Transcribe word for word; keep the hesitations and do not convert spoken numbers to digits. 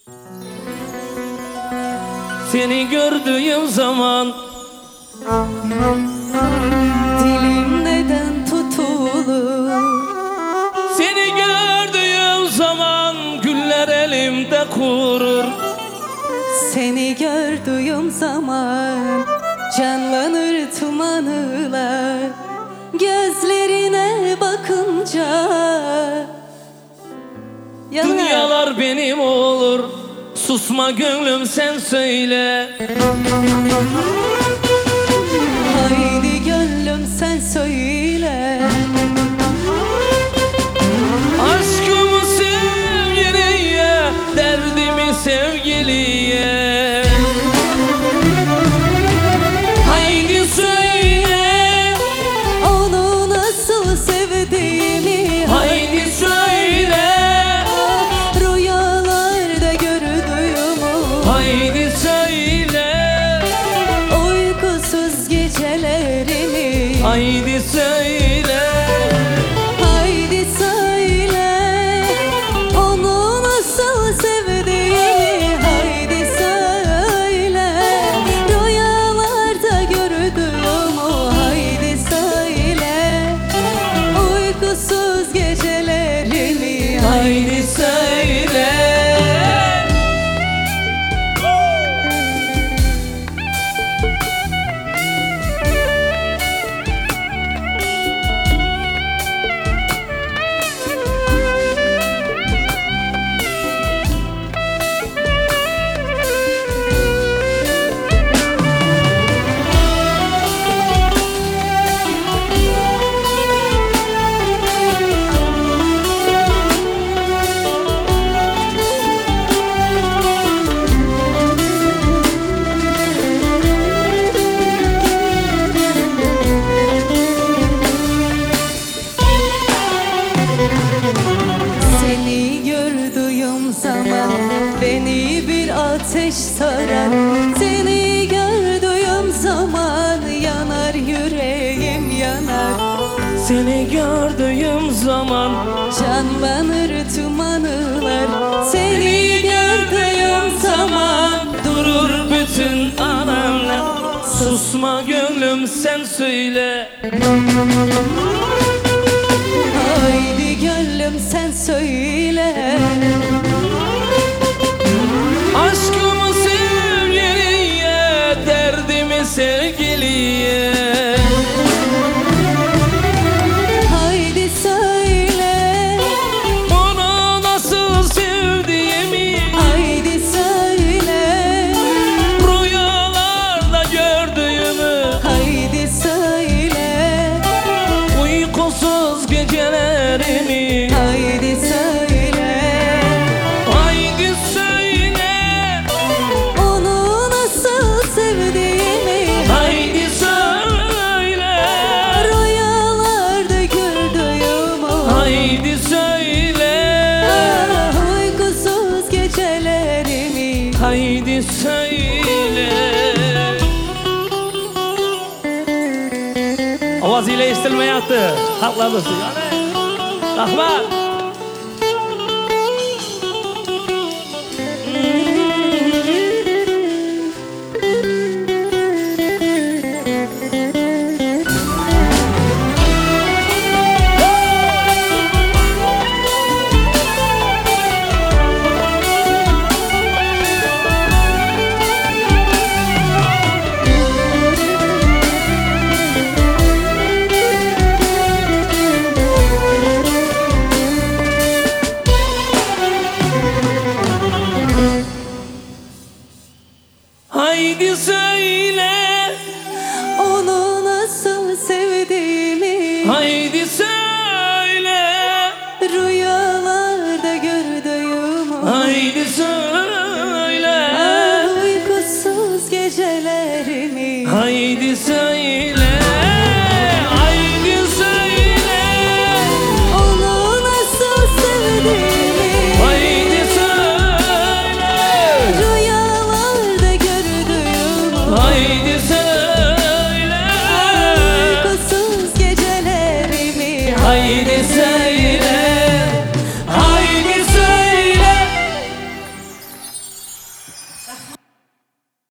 Seni gördüğüm zaman dilim neden tutulur? Seni gördüğüm zaman güller elimde kurur. Seni gördüğüm zaman canlanır tüm anılar. Gözlerine bakınca yanar. Dünyalar benim olur. Susma gönlüm sen söyle. Haydi gönlüm sen söyle. Aşkımı sevgiliye, derdimi sevgiliye. Haydi söyle, Onu nasıl sevdiğimi. haydi söyle, Rüyalarda gördüğümü. haydi söyle, Uykusuz gecelerimi. haydi söyle. Haydi söyle, onu nasıl sevdiğimi. Haydi söyle, rüyalarda gördüğümü. Haydi söyle, uykusuz gecelerimi. Haydi söyle. Seni gördüğüm zaman beni bir ateş sarar. Seni gördüğüm zaman yanar yüreğim yanar. Seni gördüğüm zaman Canlanır tüm anılar. Seni gördüğüm zaman durur bütün alemler. Susma gönlüm sen söyle. haydi gönlüm sen söyle. Aşkımı sevgiliye, derdimi sevgiliye. Haydi söyle, Onu nasıl sevdiğimi haydi söyle. rüyalarda gördüğümü. Haydi söyle, Uykusuz gecelerimi. haydi söyle. Haydi söyle, Onu nasıl sevdiğimi. haydi söyle, Rüyalarda gördüğümü. haydi söyle, Ah, uykusuz gecelerimi. haydi söyle. Avazıyla istilmeyatı. Halklar dostum. Rahmat. Haydi söyle, Onu nasıl sevdiğimi. haydi söyle, Rüyalarda gördüğümü. haydi söyle, Ah, uykusuz gecelerimi. haydi söyle, haydi söyle, Onu nasıl sevdiğimi. haydi söyle, Rüyalarda gördüğümü. haydi söyle, Uykusuz gecelerimi. haydi söyle, haydi söyle.